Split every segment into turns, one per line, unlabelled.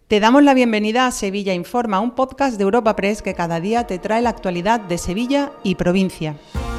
Te damos la bienvenida a Sevilla Informa, un podcast de Europa Press que cada día te trae la actualidad de Sevilla y provincia.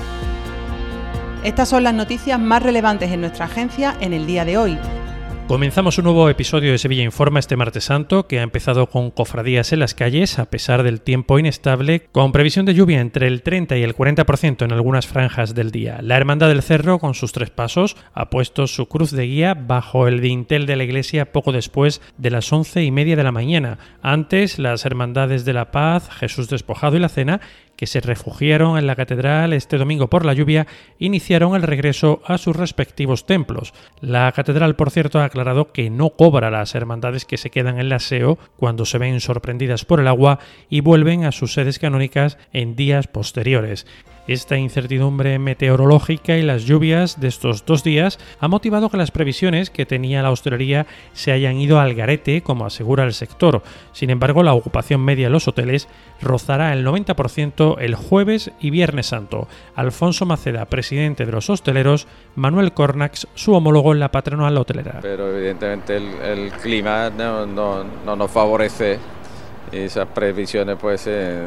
Estas son las noticias más relevantes en nuestra agencia en el día de hoy.
Comenzamos un nuevo episodio de Sevilla Informa este martes santo, que ha empezado con cofradías en las calles, a pesar del tiempo inestable, con previsión de lluvia entre el 30 y el 40% en algunas franjas del día. La Hermandad del Cerro, con sus tres pasos, ha puesto su cruz de guía bajo el dintel de la iglesia poco después de las 11:30 de la mañana. Antes, las Hermandades de la Paz, Jesús Despojado y la Cena, que se refugiaron en la catedral este domingo por la lluvia, iniciaron el regreso a sus respectivos templos. La catedral, por cierto, ha aclarado que no cobra a las hermandades que se quedan en el aseo cuando se ven sorprendidas por el agua y vuelven a sus sedes canónicas en días posteriores. Esta incertidumbre meteorológica y las lluvias de estos 2 días ha motivado que las previsiones que tenía la hostelería se hayan ido al garete, como asegura el sector. Sin embargo, la ocupación media en los hoteles rozará el 90% el jueves y viernes santo. Alfonso Maceda, presidente de los hosteleros, Manuel Cornax, su homólogo en la patronal hotelera.
Pero evidentemente el clima no nos favorece y esas previsiones pues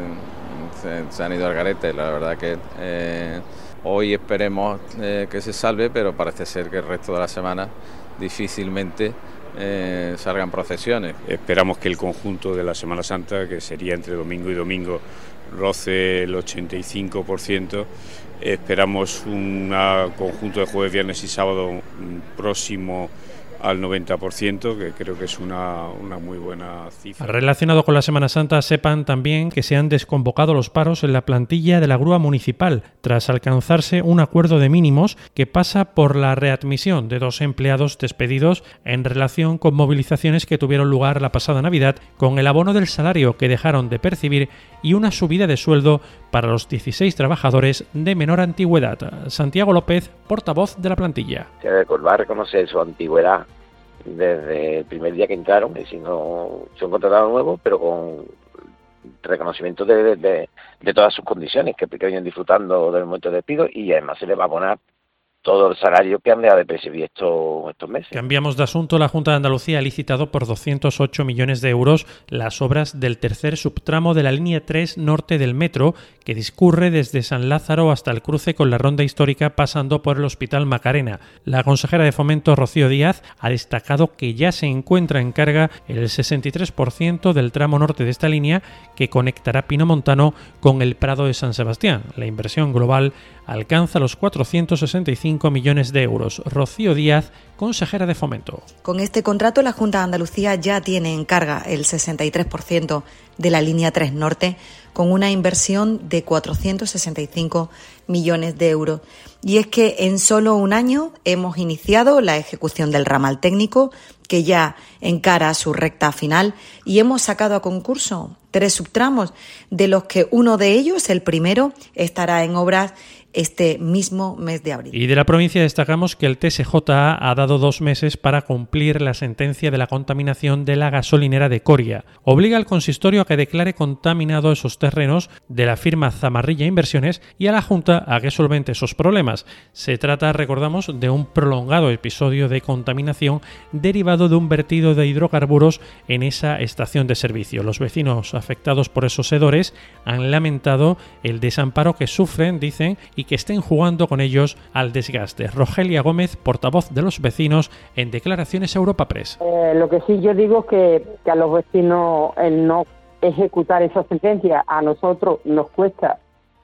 se han ido al garete. La verdad que hoy esperemos que se salve, pero parece ser que el resto de la semana difícilmente salgan procesiones.
Esperamos que el conjunto de la Semana Santa, que sería entre domingo y domingo, roce el 85%. Esperamos un conjunto de jueves, viernes y sábado próximo al 90%, que creo que es una muy buena cifra.
Relacionado con la Semana Santa, sepan también que se han desconvocado los paros en la plantilla de la grúa municipal, tras alcanzarse un acuerdo de mínimos que pasa por la readmisión de 2 empleados despedidos en relación con movilizaciones que tuvieron lugar la pasada Navidad, con el abono del salario que dejaron de percibir y una subida de sueldo para los 16 trabajadores de menor antigüedad. Santiago López, portavoz de la plantilla.
Va a reconocer su antigüedad desde el primer día que entraron, y si no son contratados nuevos, pero con reconocimiento de todas sus condiciones que vienen disfrutando del momento de despido, y además se les va a abonar todo el salario que han dejado de percibir estos meses.
Cambiamos de asunto. La Junta de Andalucía ha licitado por 208 millones de euros las obras del tercer subtramo de la línea 3 norte del metro, que discurre desde San Lázaro hasta el cruce con la Ronda Histórica, pasando por el Hospital Macarena. La consejera de Fomento, Rocío Díaz, ha destacado que ya se encuentra en carga el 63% del tramo norte de esta línea, que conectará Pinomontano con el Prado de San Sebastián. La inversión global alcanza los 465 millones de euros. Rocío Díaz, consejera de Fomento.
Con este contrato, la Junta de Andalucía ya tiene en carga el 63% de la línea 3 norte, con una inversión de 465 millones de euros. Y es que en solo un año hemos iniciado la ejecución del ramal técnico, que ya encara su recta final, y hemos sacado a concurso 3 subtramos, de los que uno de ellos, el primero, estará en obras este mismo mes de abril.
Y de la provincia destacamos que el TSJ ha dado 2 meses para cumplir la sentencia de la contaminación de la gasolinera de Coria. Obliga al consistorio a que declare contaminado esos terrenos de la firma Zamarrilla Inversiones y a la Junta a que solvente esos problemas. Se trata, recordamos, de un prolongado episodio de contaminación derivado de un vertido de hidrocarburos en esa estación de servicio. Los vecinos afectados por esos hedores han lamentado el desamparo que sufren, dicen, y que estén jugando con ellos al desgaste. Rogelia Gómez, portavoz de los vecinos, en declaraciones a Europa Press.
Lo que sí yo digo que a los vecinos el no ejecutar esa sentencia a nosotros nos cuesta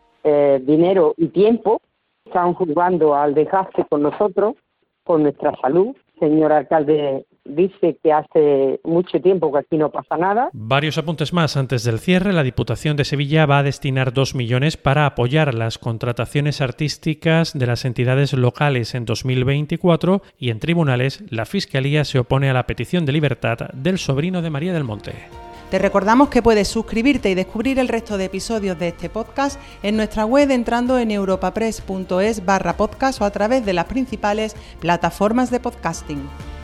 dinero y tiempo. Están jugando al desgaste con nosotros, con nuestra salud. Señor alcalde dice que hace mucho tiempo que aquí no pasa nada.
Varios apuntes más antes del cierre. La Diputación de Sevilla va a destinar 2 millones para apoyar las contrataciones artísticas de las entidades locales en 2024, y en tribunales la Fiscalía se opone a la petición de libertad del sobrino de María del Monte.
Te recordamos que puedes suscribirte y descubrir el resto de episodios de este podcast en nuestra web entrando en europapress.es/podcast o a través de las principales plataformas de podcasting.